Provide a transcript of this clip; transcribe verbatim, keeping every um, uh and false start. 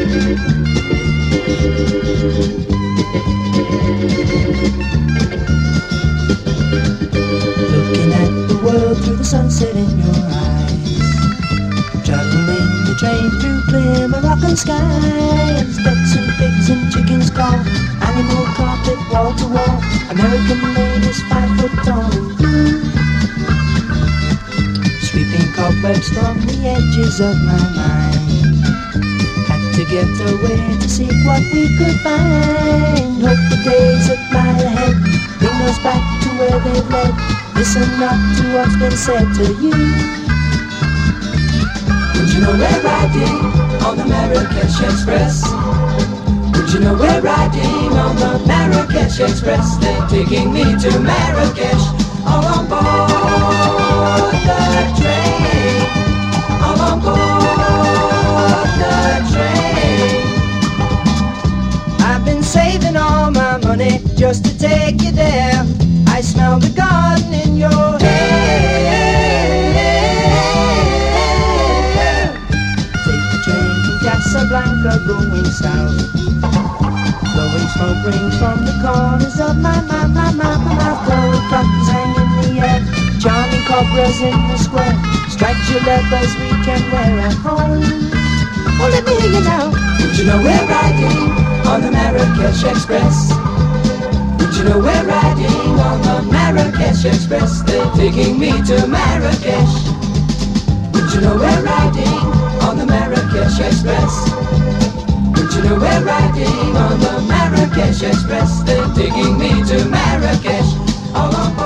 Looking at the world through the sunset in your eyes, traveling the train through clear Moroccan skies. Ducks and pigs and chickens call, animal carpet wall to wall, American ladies five foot tall and blue, sweeping cobwebs from the edges of my mind. Had to get away to seek what we could find. Hope the days that lie ahead bring us back to where they've led. Listen not to what's been said to you. Would you know we're riding on the Marrakesh Express? Would you know we're riding on the Marrakesh Express? They're taking me to Marrakesh, all on board the train, all on board the train. I've been saving all my money just to take you there. I smell the garden in your hair. Take the train from Casablanca going south. Blowing smoke rings from the corners of my, my, my, my, my mouth. Gold buttons hang in the air, charming cobras in the square. Striped your leathers we can wear at home. Oh, let me hear you now. Would you know we're riding on the Marrakesh Express? Would you know we're riding on the Marrakesh Express? They're taking me to Marrakesh. Would you know we're riding on the Marrakesh Express? Would you know we're riding on the Marrakesh Express? They're taking me to Marrakesh, all on